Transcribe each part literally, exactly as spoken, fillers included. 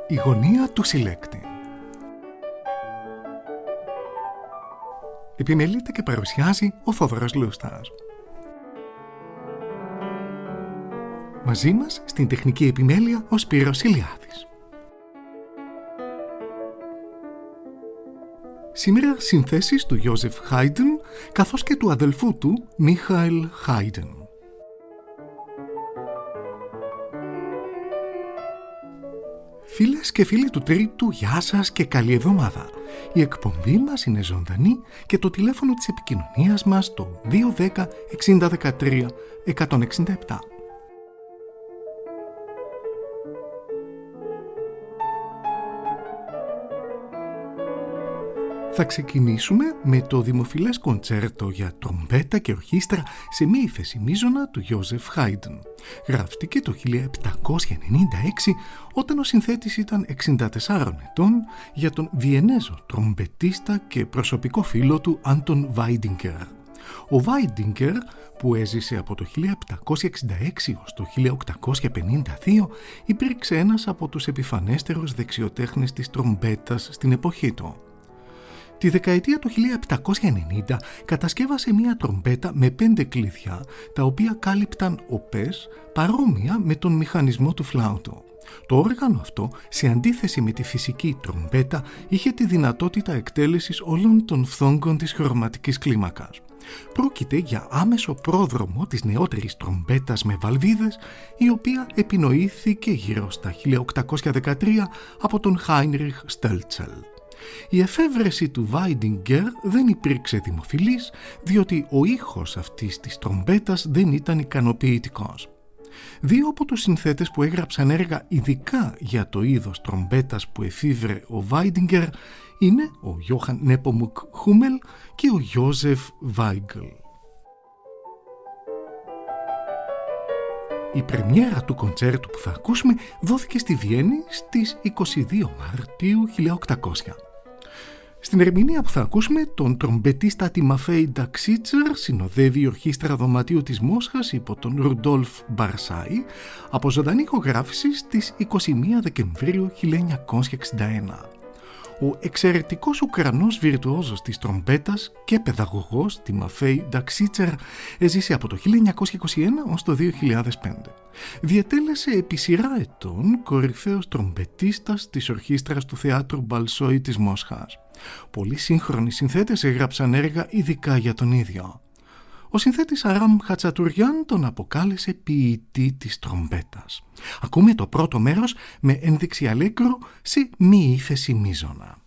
Η γωνία του συλλέκτη. Επιμελείται και παρουσιάζει ο Θόδωρος Λούστας. Μαζί μας στην τεχνική επιμέλεια ο Σπύρος Ηλιάδης. Σήμερα συνθέσεις του Γιώζεφ Χάιντεν καθώς και του αδελφού του Μίχαελ Χάιντεν. Φίλες και φίλοι του Τρίτου, γεια σας και καλή εβδομάδα. Η εκπομπή μας είναι ζωντανή και το τηλέφωνο της επικοινωνίας μας το δύο ένα μηδέν εξήντα δεκατρία εκατόν εξήντα επτά. Θα ξεκινήσουμε με το δημοφιλές κοντσέρτο για τρομπέτα και ορχήστρα σε μη ύφεση μείζωνα του Γιώζεφ Χάιντεν. Γράφτηκε το χίλια επτακόσια ενενήντα έξι όταν ο συνθέτης ήταν εξήντα τεσσάρων ετών για τον Βιενέζο τρομπετίστα και προσωπικό φίλο του Άντων Βάιντιγκερ. Ο Βάιντιγκερ, που έζησε από το χίλια επτακόσια εξήντα έξι ως το χίλια οκτακόσια πενήντα δύο, υπήρξε ένας από τους επιφανέστερους δεξιοτέχνες της τρομπέτας στην εποχή του. Τη δεκαετία του χίλια επτακόσια ενενήντα κατασκεύασε μία τρομπέτα με πέντε κλειδιά, τα οποία κάλυπταν οπές παρόμοια με τον μηχανισμό του φλάουτου. Το όργανο αυτό, σε αντίθεση με τη φυσική τρομπέτα, είχε τη δυνατότητα εκτέλεσης όλων των φθόγκων της χρωματικής κλίμακας. Πρόκειται για άμεσο πρόδρομο της νεότερης τρομπέτας με βαλβίδες, η οποία επινοήθηκε γύρω στα χίλια οκτακόσια δεκατρία από τον Χάινριχ Στέλτσελ. Η εφεύρεση του Βάιντιγκερ δεν υπήρξε δημοφιλής, διότι ο ήχος αυτής της τρομπέτας δεν ήταν ικανοποιητικός. Δύο από τους συνθέτες που έγραψαν έργα ειδικά για το είδος τρομπέτας που εφήβρε ο Βάιντιγκερ είναι ο Γιόχαν Νέπομουκ Χούμελ και ο Γιώζεφ Βάιγκλ. Η πρεμιέρα του κοντσέρτου που θα ακούσουμε δόθηκε στη Βιέννη στις είκοσι δύο Μαρτίου χίλια οκτακόσια. Στην ερμηνεία που θα ακούσουμε, τον τρομπετίστα Τιμαφέι Νταξίτσερ συνοδεύει η ορχήστρα δωματίου της Μόσχας υπό τον Ρουντόλφ Μπαρσάι από ζωντανή ηχογράφηση στις είκοσι μία Δεκεμβρίου χίλια εννιακόσια εξήντα ένα. Ο εξαιρετικός Ουκρανός βιρτουόζος της τρομπέτας και παιδαγωγός Τιμαφέι Νταξίτσερ έζησε από το χίλια εννιακόσια είκοσι ένα ως το δύο χιλιάδες πέντε. Διετέλεσε επί σειρά ετών κορυφαίος τρομπετίστας της ορχήστρας του Θεάτρου Μπαλσόι της Μόσχας. Πολλοί σύγχρονοι συνθέτες έγραψαν έργα ειδικά για τον ίδιο. Ο συνθέτης Αράμ Χατσατουριάν τον αποκάλεσε ποιητή της τρομπέτας. Ακούμε το πρώτο μέρος με ένδειξη αλέγκρο σε μη ύφεση μείζωνα.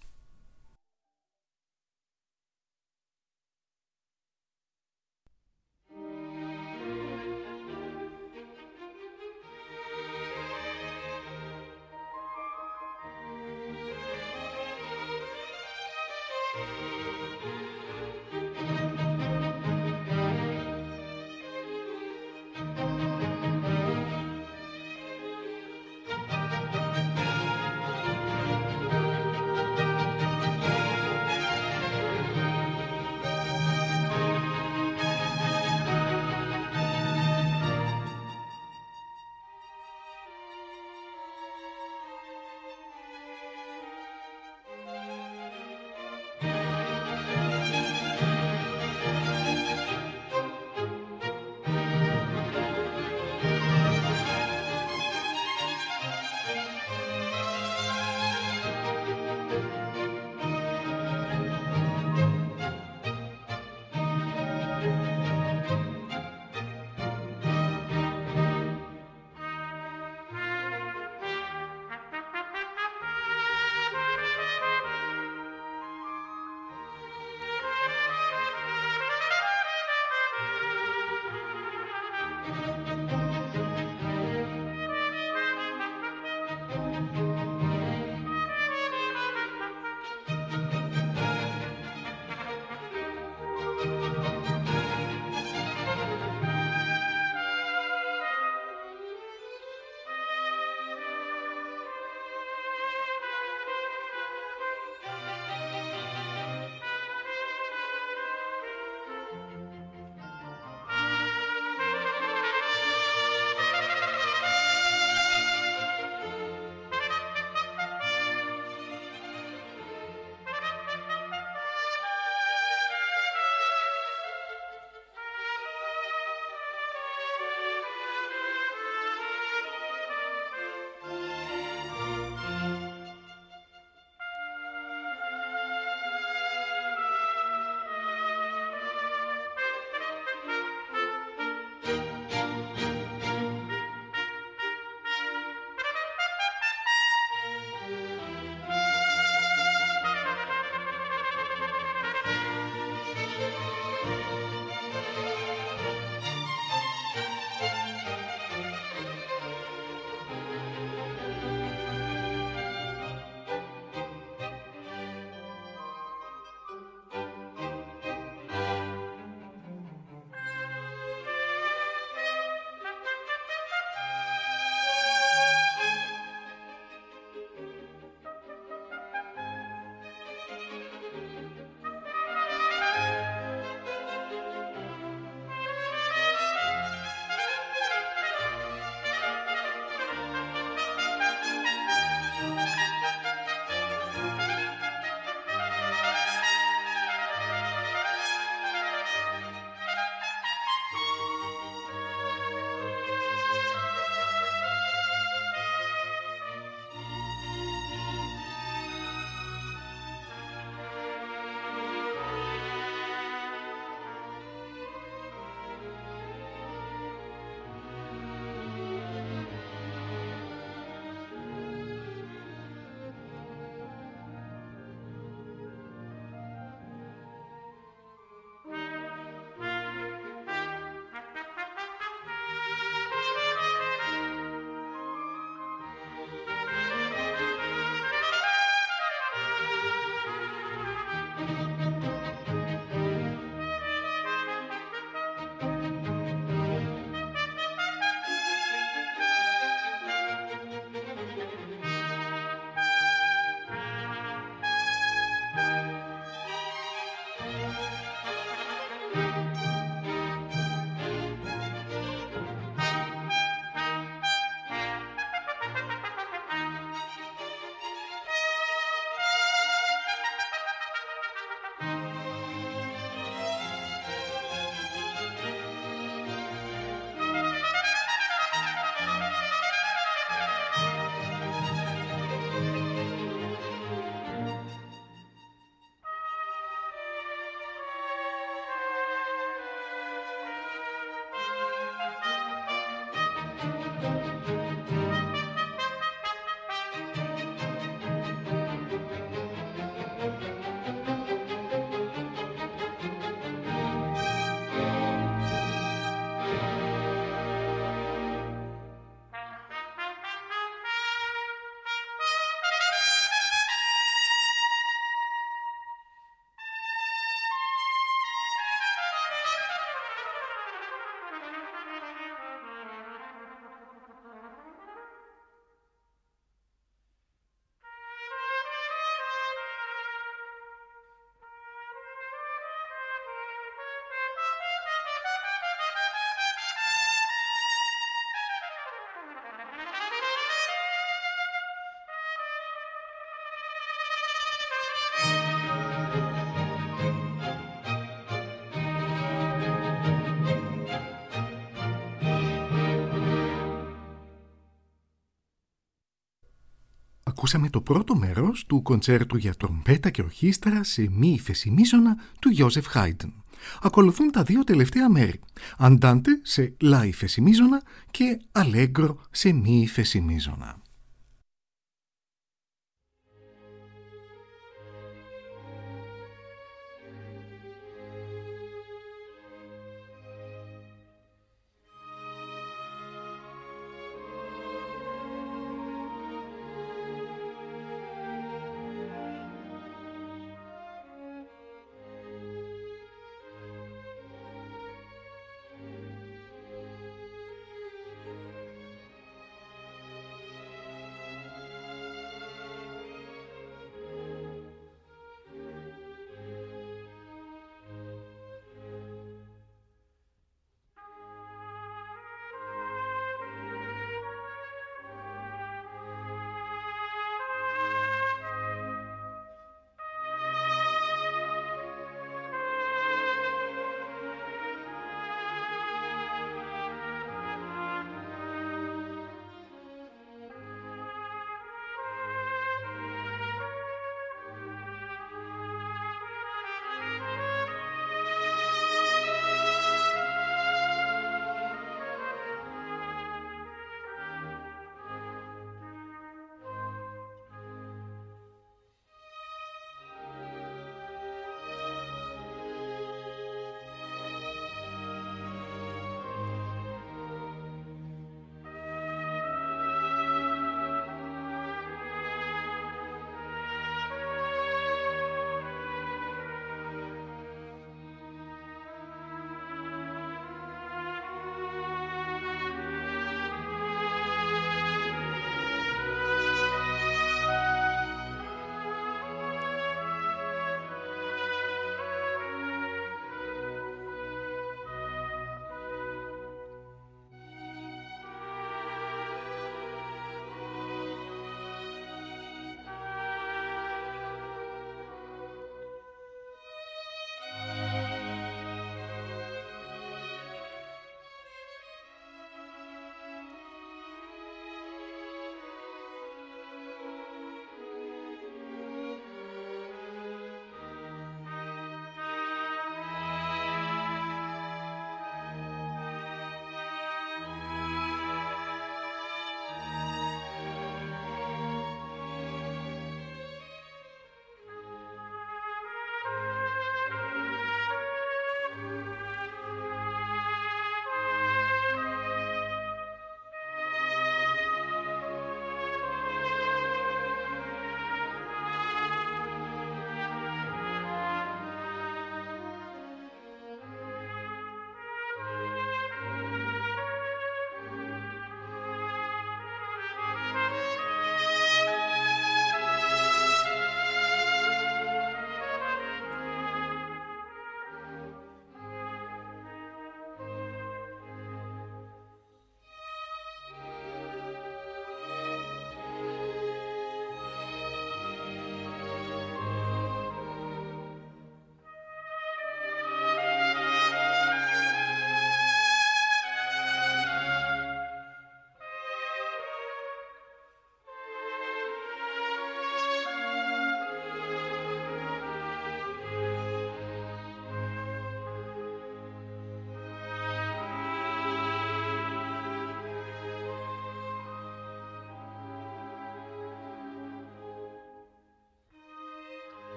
Ακούσαμε το πρώτο μέρος του κοντσέρτου για τρομπέτα και ορχήστρα σε μη ύφεση-μείζωνα του Joseph Haydn. Ακολουθούν τα δύο τελευταία μέρη, Αντάντε σε λα ύφεση-μείζωνα και Αλέγκρο σε μη ύφεση-μείζωνα.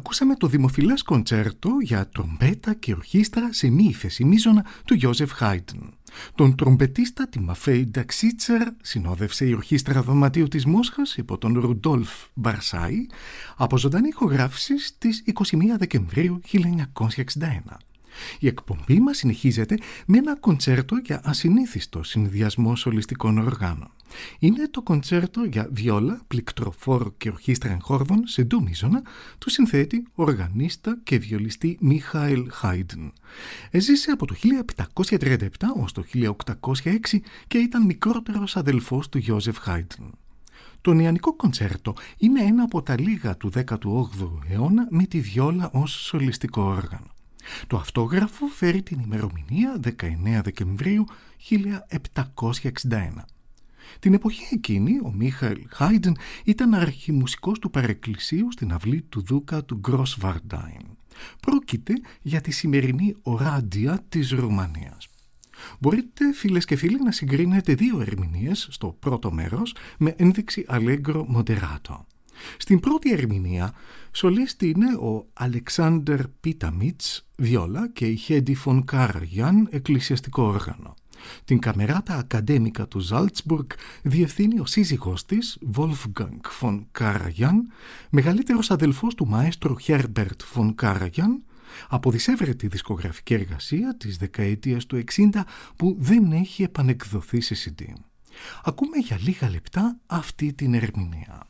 Ακούσαμε το δημοφιλές κοντσέρτο για τρομπέτα και ορχήστρα σε μη ύφεση μείζωνα του Γιόζεφ Χάιντεν. Τον τρομπετίστα Τιμοφέη Νταξίτσερ συνόδευσε η ορχήστρα δωματίου της Μόσχας υπό τον Ρουντόλφ Μπαρσάι από ζωντανή ηχογράφηση στις είκοσι μία Δεκεμβρίου χίλια εννιακόσια εξήντα ένα. Η εκπομπή μας συνεχίζεται με ένα κοντσέρτο για ασυνήθιστο συνδυασμό σολιστικών οργάνων. Είναι το κοντσέρτο για βιόλα, πληκτροφόρο και ορχήστρα εγχόρδων σε ντο μείζωνα του συνθέτη, οργανίστα και βιολιστή Μίχαελ Χάιντεν. Έζησε από το χίλια επτακόσια τριάντα επτά ως το χίλια οκτακόσια έξι και ήταν μικρότερος αδελφός του Γιόζεφ Χάιντεν. Το νεανικό κοντσέρτο είναι ένα από τα λίγα του δέκατου όγδοου αιώνα με τη βιόλα ως σολιστικό όργανο. Το αυτόγραφο φέρει την ημερομηνία δεκαεννέα Δεκεμβρίου χίλια επτακόσια εξήντα ένα. Την εποχή εκείνη ο Μίχαελ Χάιντεν ήταν αρχιμουσικός του παρεκκλησίου στην αυλή του Δούκα του Γκρόσβαρντάιν. Πρόκειται για τη σημερινή Οράντια της Ρουμανίας. Μπορείτε, φίλες και φίλοι, να συγκρίνετε δύο ερμηνείες στο πρώτο μέρος με ένδειξη Allegro Moderato. Στην πρώτη ερμηνεία, σολίστη είναι ο Αλεξάνδερ Πίταμιτς, βιόλα, και η Χέντι Φον Καραγιάν, εκκλησιαστικό όργανο. Την καμεράτα ακαδέμικα του Ζάλτσμπουργκ διευθύνει ο σύζυγός της, Wolfgang Φον Καραγιάν, μεγαλύτερος αδελφός του μαέστρου Herbert Φον Καραγιάν, από δισεύρετη δισκογραφική εργασία της δεκαετίας του εξήντα που δεν έχει επανεκδοθεί σε σι ντι. Ακούμε για λίγα λεπτά αυτή την ερμηνεία.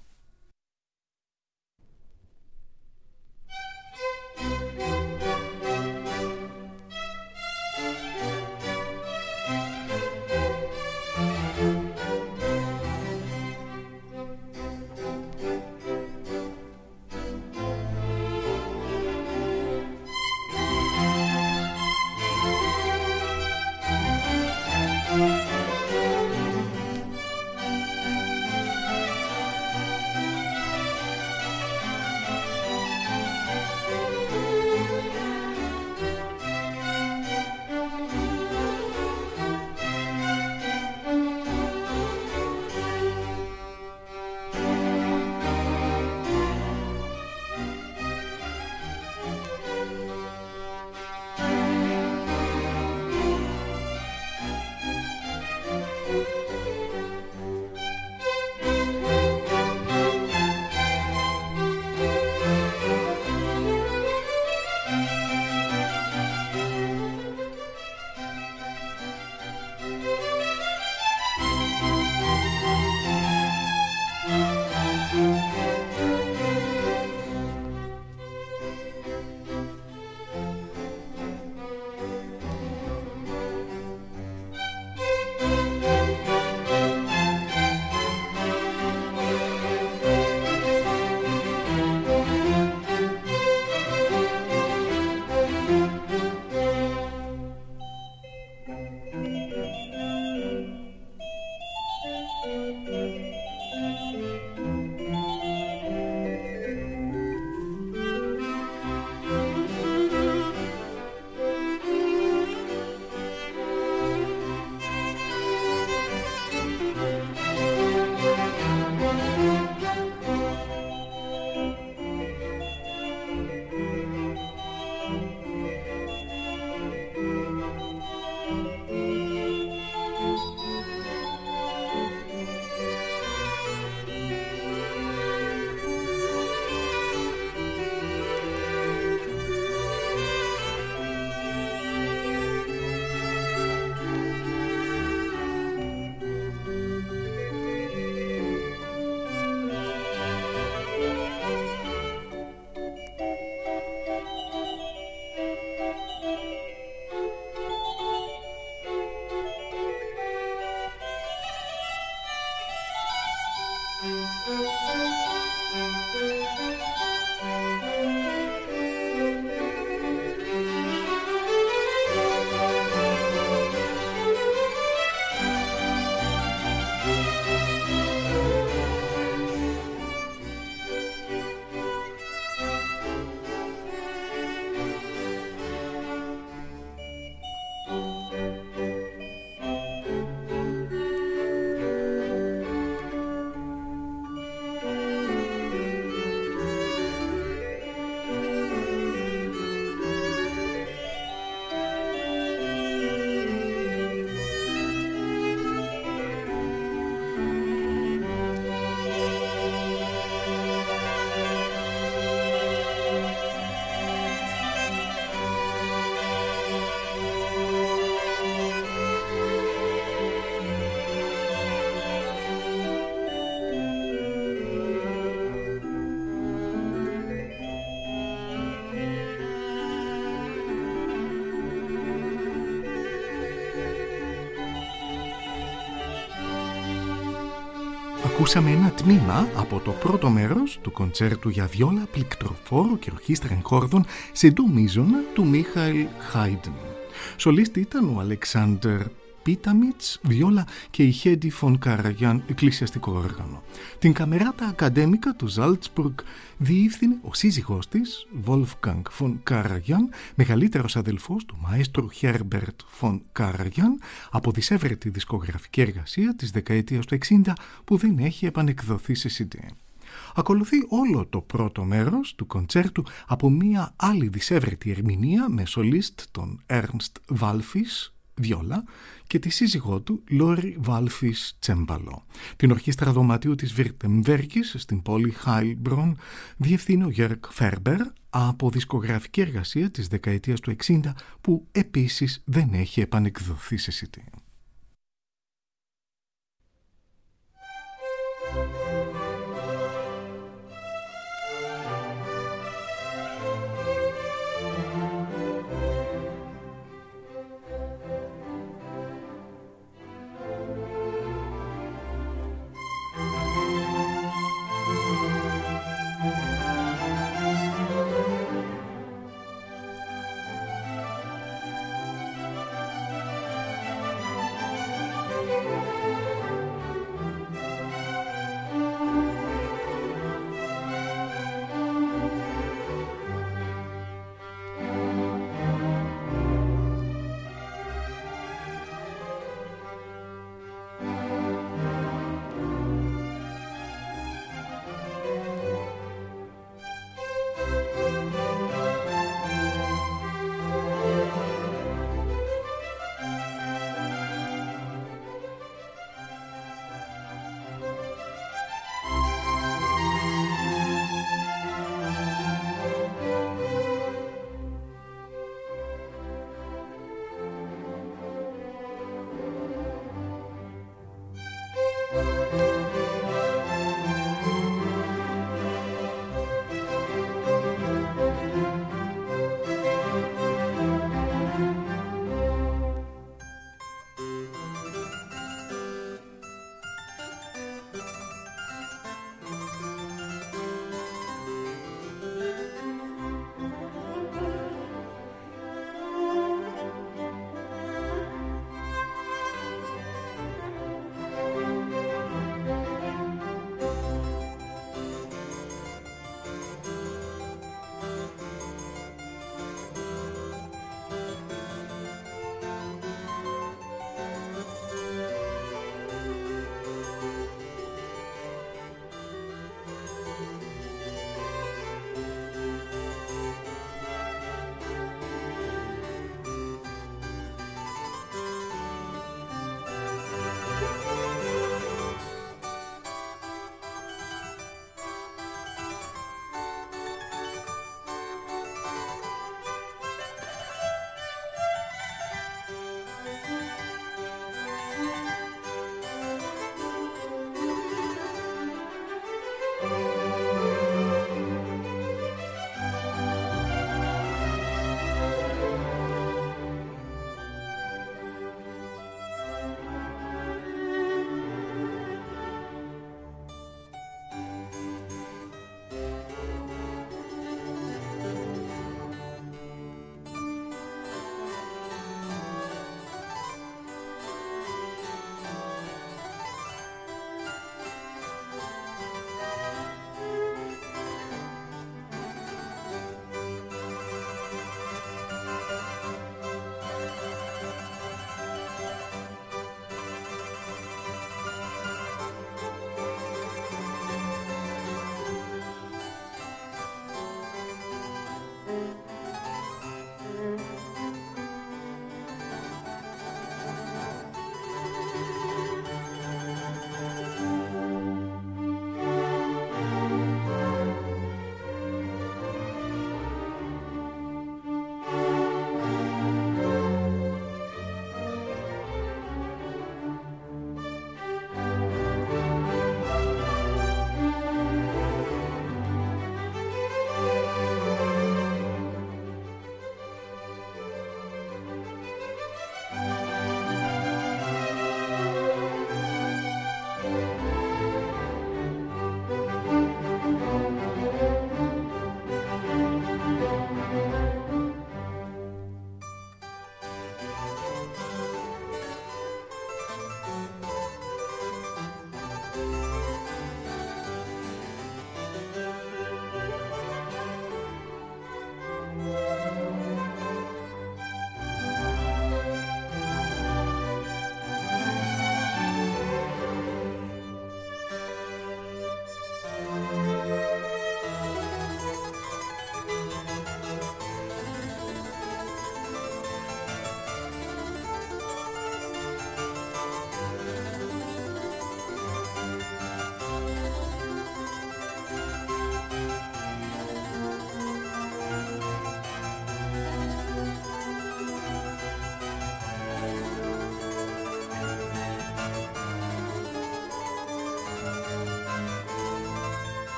Ακούσαμε ένα τμήμα από το πρώτο μέρος του κοντσέρτου για βιόλα, πληκτροφόρο και ορχήστρα εγχόρδων σε ντο μείζωνα του Μίχαηλ Χάιντεν. Σολίστη ήταν ο Αλεξάνδερ Πίταμιτς, βιόλα, και η Χέντι Φον Καραγιάν, εκκλησιαστικό όργανο. Την καμεράτα ακαδέμικα του Ζάλτσμπουργκ διεύθυνε ο σύζυγός της, Wolfgang Φον Καραγιάν, μεγαλύτερος αδελφός του μαέστρου Herbert Φον Καραγιάν, από δισεύρετη δισκογραφική εργασία της δεκαετίας του εξήντα που δεν έχει επανεκδοθεί σε σι ντι. Ακολουθεί όλο το πρώτο μέρος του κοντσέρτου από μία άλλη δισεύρετη ερμηνεία με σολίστ τον Ernst Walfisz, βιόλα, και τη σύζυγό του Λόρι Βάλφις, τσέμπαλο. Την ορχήστρα δωματίου της Βιρτεμβέργης στην πόλη Χάιλμπρον διευθύνει ο Γιέρκ Φέρμπερ, από δισκογραφική εργασία της δεκαετίας του εξήντα που επίσης δεν έχει επανεκδοθεί σε σι ντι.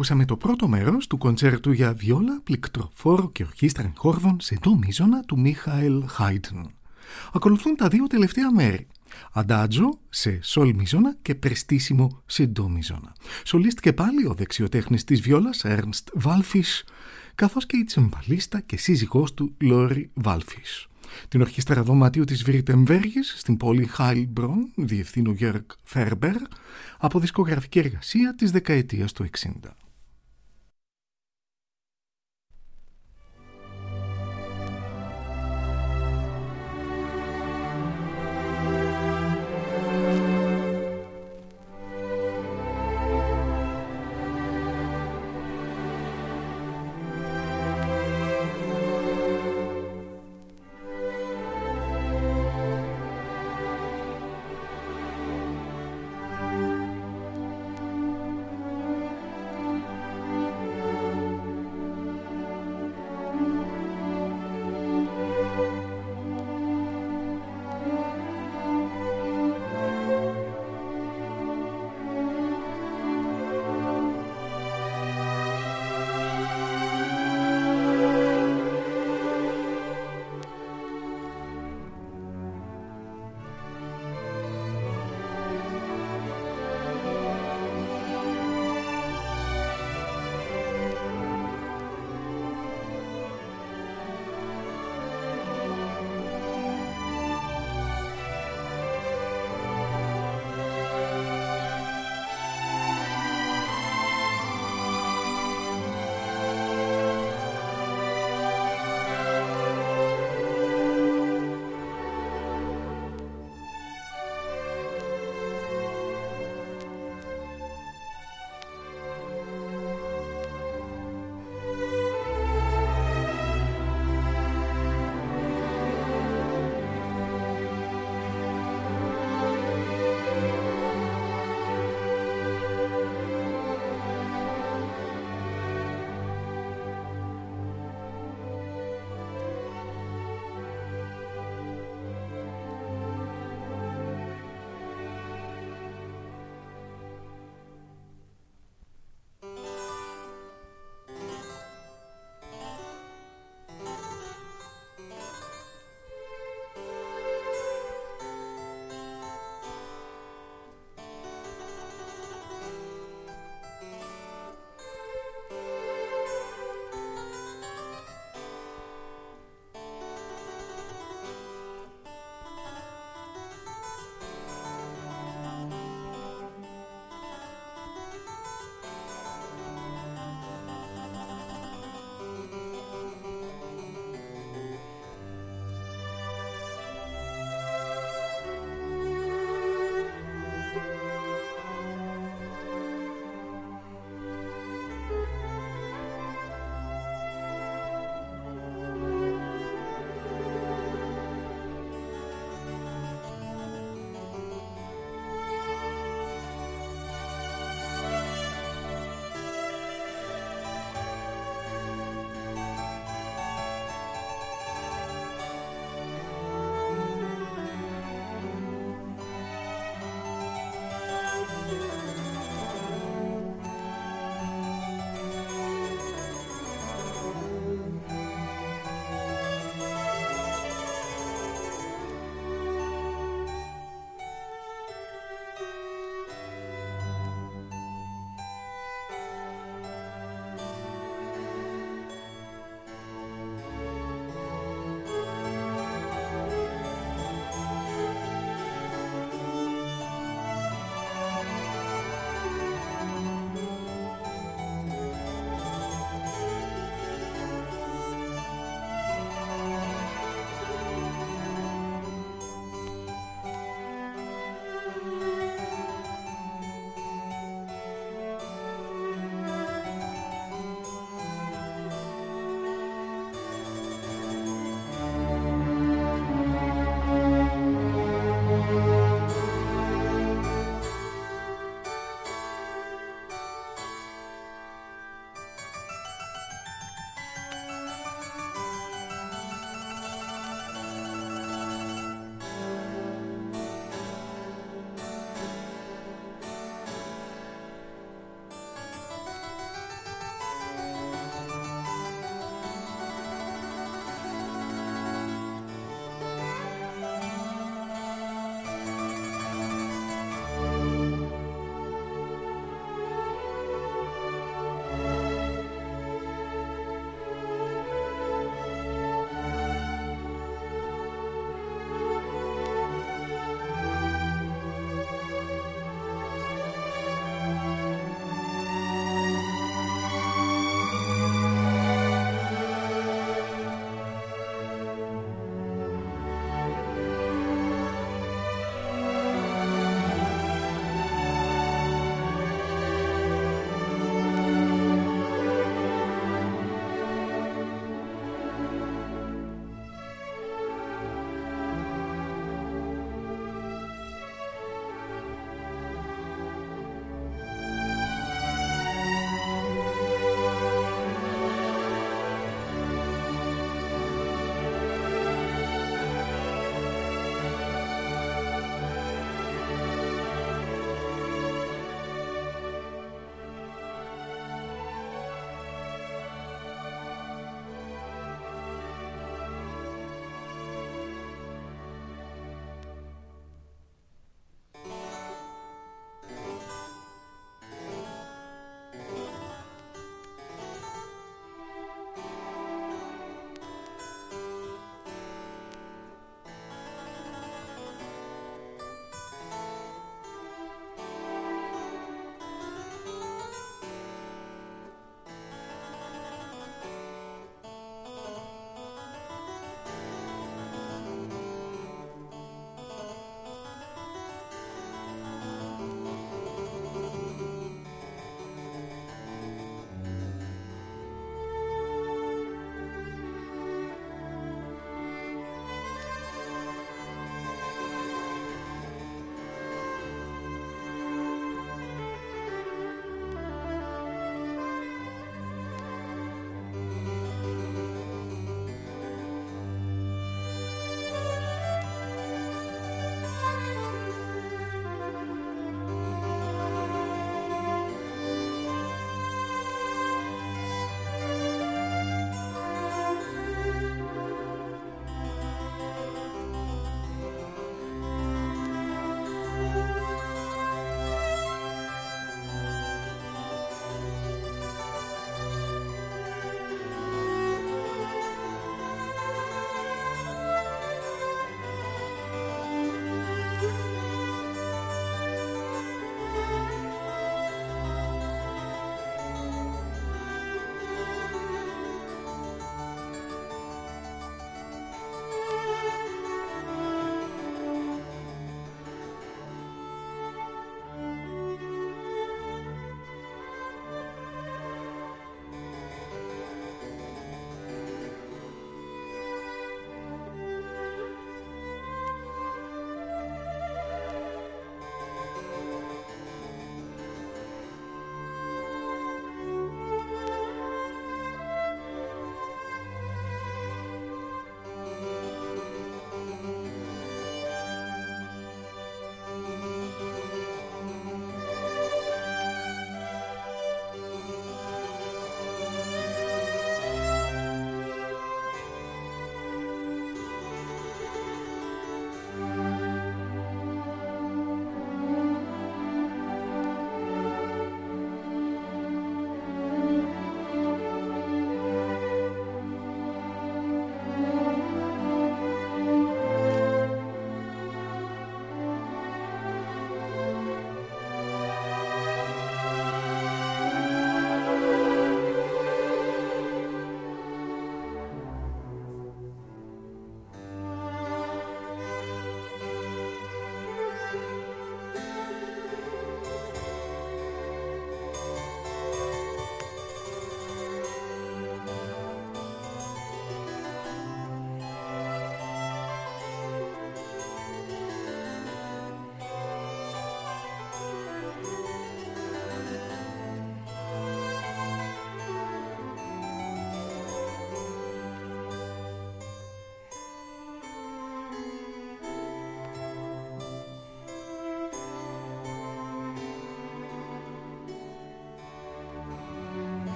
Ακούσαμε το πρώτο μέρος του κοντσέρτου για βιόλα, πληκτροφόρο και ορχήστρα εγχόρδων σε ντο μείζωνα του Μίχαελ Χάιντν. Ακολουθούν τα δύο τελευταία μέρη. Αντάτζο σε σολ μείζωνα και πρεστίσιμο σε ντο μείζωνα. Σολίστ και πάλι ο δεξιοτέχνης της βιόλας Ernst Walfisch, καθώς και η τσεμπαλίστα και σύζυγός του Λόρι Walfisch. Την ορχήστρα δωματίου της Βιρτεμβέργης στην πόλη Χάιλμπρον διευθύνει ο Γιώργ Φέρμπερ από δισκογραφική εργασία της δεκαετίας του εξήντα.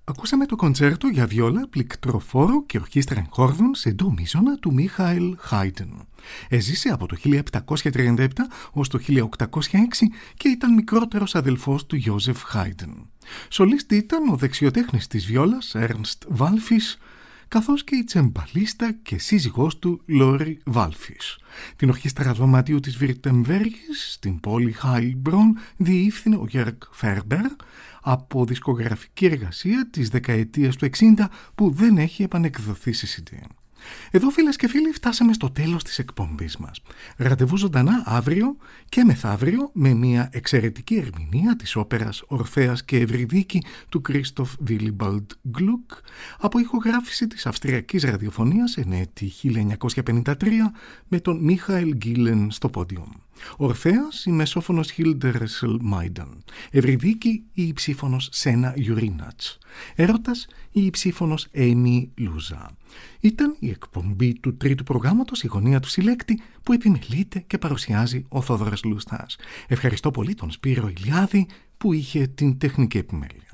Ακούσαμε το κοντσέρτο για βιόλα, πληκτροφόρο και ορχήστρα εγχόρδων σε ντο μείζωνα του Μίχαελ Χάιντεν. Έζησε από το χίλια επτακόσια τριάντα επτά ως το χίλια οκτακόσια έξι και ήταν μικρότερος αδελφός του Ιόζεφ Χάιντεν. Σολίστη ήταν ο δεξιοτέχνης της βιόλας Έρνστ Βάλφις, καθώς και η τσεμπαλίστα και σύζυγός του Λόρι Βάλφις. Την ορχήστρα δωματίου της Βιρτεμβέργης στην πόλη Χάιλμπρον διεύθυνε ο Γιέργκ Φέρμπερ, από δισκογραφική εργασία της δεκαετίας του εξήντα που δεν έχει επανεκδοθεί σε σι ντι. Εδώ, φίλες και φίλοι, φτάσαμε στο τέλος της εκπομπής μας. Ραντεβού ζωντανά αύριο και μεθαύριο με μια εξαιρετική ερμηνεία της όπερας Ορφέας και Ευρυδίκη του Κρίστοφ Βίλιμπαλντ Γκλουκ από ηχογράφηση της Αυστριακής Ραδιοφωνίας εν έτη χίλια εννιακόσια πενήντα τρία με τον Μίχαελ Γκίλεν στο πόντιο. Ορφέας η μεσόφωνος Χίλντε Ρέσελ Μάινταν. Ευρυδίκη η υψήφωνος Σένα Γιουρίνατς. Έρωτας η υψήφωνος Έιμι Λούζα. Ήταν η εκπομπή του τρίτου προγράμματος «Η γωνία του συλλέκτη» που επιμελείται και παρουσιάζει ο Θόδωρας Λουστάς. Ευχαριστώ πολύ τον Σπύρο Ηλιάδη που είχε την τεχνική επιμέλεια.